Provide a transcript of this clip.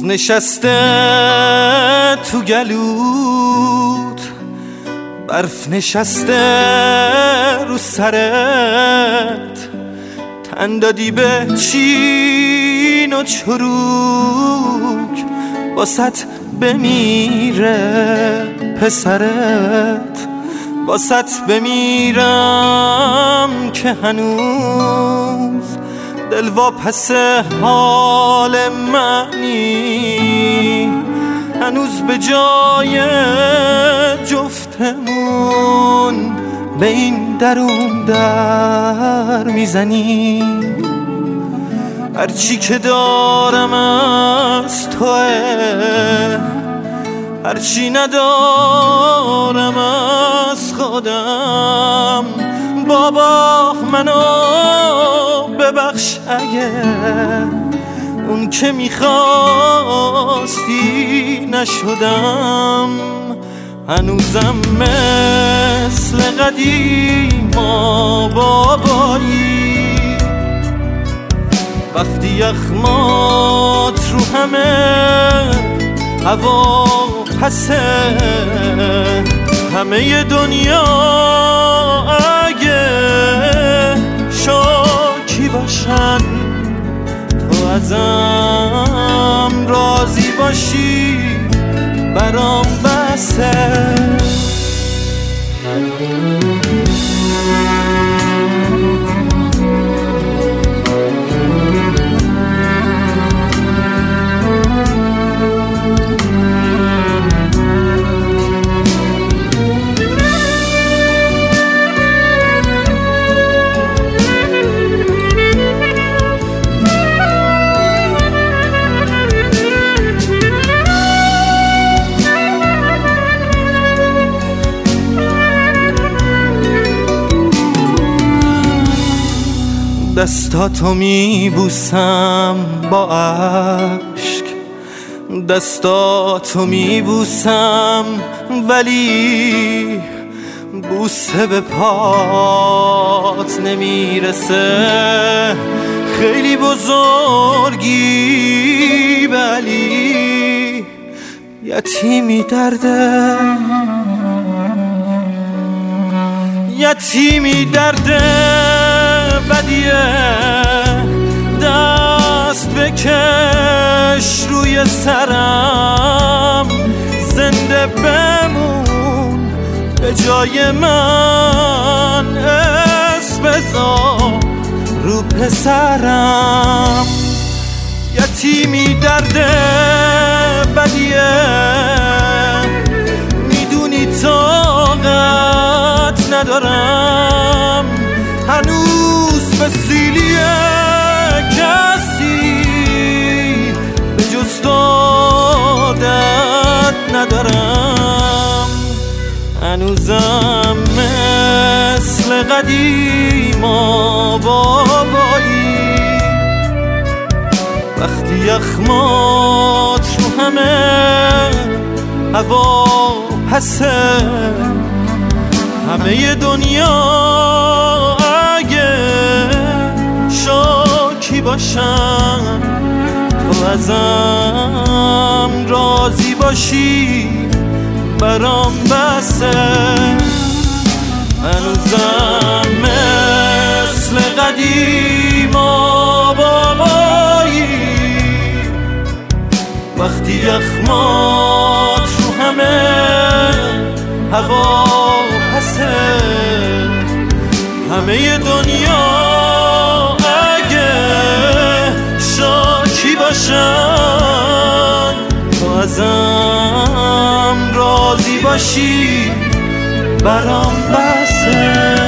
نشسته تو گلوت، برف نشسته رو سرت، تن دادی به چین و چروک، باست بمیره پسرت، باست بمیرم که هنوز دل واپس حال منی، هنوز به جای جفتمون به این درون در میزنی. هرچی که دارم از توه، هرچی ندارم از خودم. بابا منو ببخش اگه اون که میخواستی نشدم. هنوزم مثل قدیما بابایی، وقتی یخمات رو همه هوا پسه، همه دنیا اگه شاکی باشن، تو ازم راضی باشی برام بسه. دستاتو میبوسم با عشق، دستاتو میبوسم ولی بوسه به پات نمیرسه. خیلی بزرگی ولی یتیمی درده، یتیمی درده بدیه. دست بکش روی سرم، زنده بمون به جای من، اسم بذار رو پسرم. یتیمی درده بدیه، میدونی طاقت ندارم هنوز به سیلی کسی به جز دادت ندارم. هنوزم مثل قدیما بابایی، وقتی یخمات رو همه هوا پسه، همه دنیا اگه شاکی باشن، تو ازم راضی باشی برام بسه. هنوزم مثل قدیما بابایی، وقتی یخمات رو همه هوا پسه، همه دنیا اگه شاکی باشن، تو ازم راضی باشی برام بسه.